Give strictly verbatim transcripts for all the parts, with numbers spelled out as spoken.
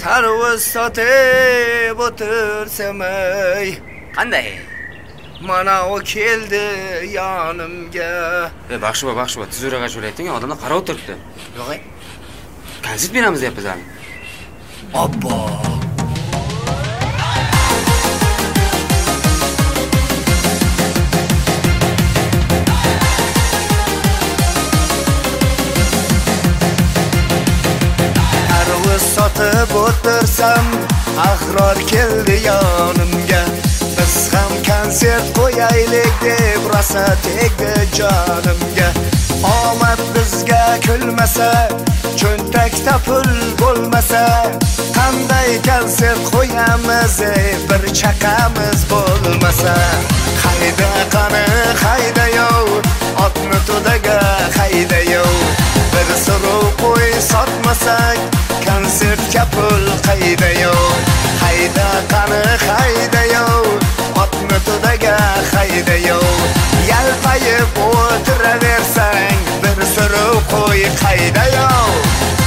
tarvuz sotib o'tirsam ey. Qanday? Mana o keldi yonimga. E, baxshi va baxshi va tezroq ashula ayting, odamlar qarab o'tiribdi. Yo'q, konsert beramiz deyapmiz hali. Obbo. Sotib o'tirsam, Ahror keldi yonimga. Biz ham konsert qo'yaylik deb rosa tegdi jonimga. Omad bizga kulmasa, cho'ntakda pul bo'lmasa, qanday konsert qo'yamiz, bir chaqamiz bo'lmasa. Hayda qani, hayda yo'q, otni to'daga hayda yo'q. Bir suruv qo'y sotmasak, konsertga pul qayda yo'q. Hayda qani, hayda yo'q, otni to'daga hayda yo'q. Yalpayib o'tiraversang, bir suruv qo'y qayda yo'q.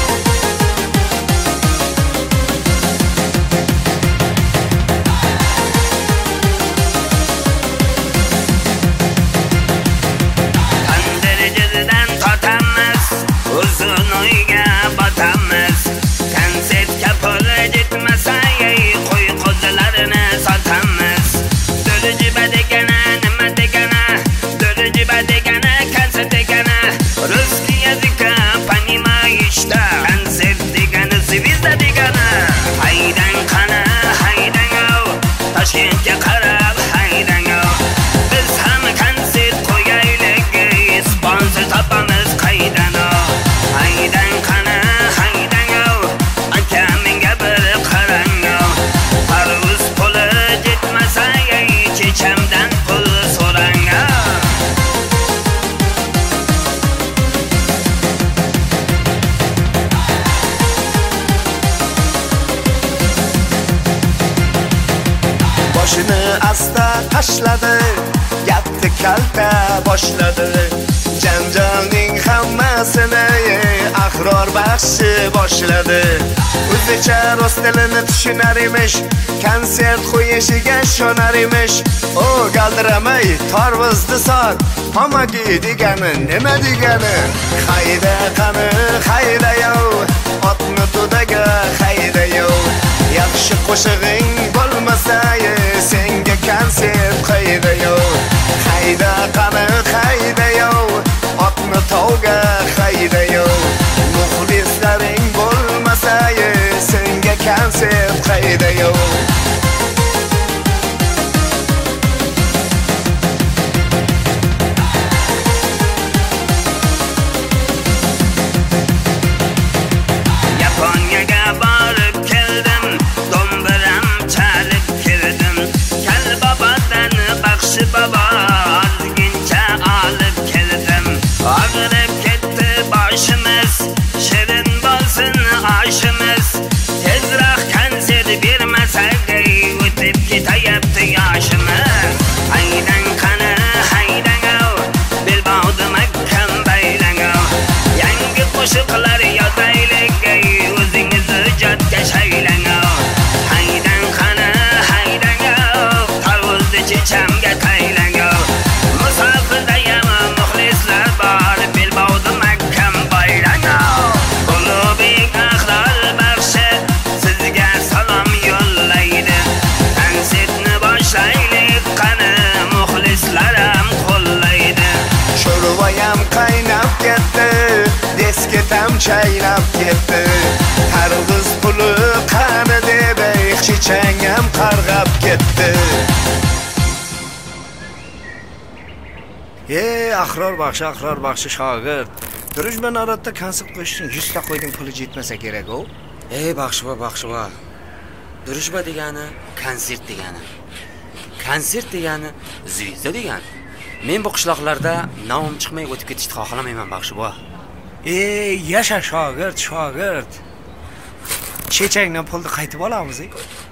Boshini asta tashladi, gapni kalta boshladi. Janjalning hammasini Ahror baxshi boshladi. O'zicha rus tilini tushunar emish, konsert qo'yishiga ishonar emish. O galdiramay tarvuzni sot, hamagi degani nima degani? Hayda qani, hayda yo'q, otni to'daga hayda yo'q. Yaxshi qo'shig'ing bo'lmasa, senga konsert qayda yo'q. Hayda qani, hayda yo'q, otni tog'ga hayda yo'q. Muxlislaring bo'lmasa, senga konsert qayda yo'q. Baba azgincha olib keldim. Og'rib ketdi boshimiz, shirin bo'lsin oshimiz. Tezroq konsert bermasak, o'tib ketayapti yoshimiz. Haydan qani, haydan belbog'da mahkam baylang. Yangi qo'shiqlar yozaylik, o'zingiz ijodga shaylang. Haydan qani, haydan tarvuzni chechamga qaynab ketdi, desketam chaynab ketdi. Tarvuz puli qani deb chechangam qarg'ab ketdi. Ey Ahror baxshi, Ahror baxshi shogird. Durujman aratda konsert qo'yishning yuz ta qo'yding, puli yetmasa kerak-ku. Ey baxshi va baxshi va. Durujba degani konsert degani. Konsert degani zvizda degani. Men bu qishloqlarda nom chiqmay o'tib ketishni xohlamayman baxshi bo. Ey, yasha shogird, shogird. Chechangdan pulni qaytib olamiz-ku.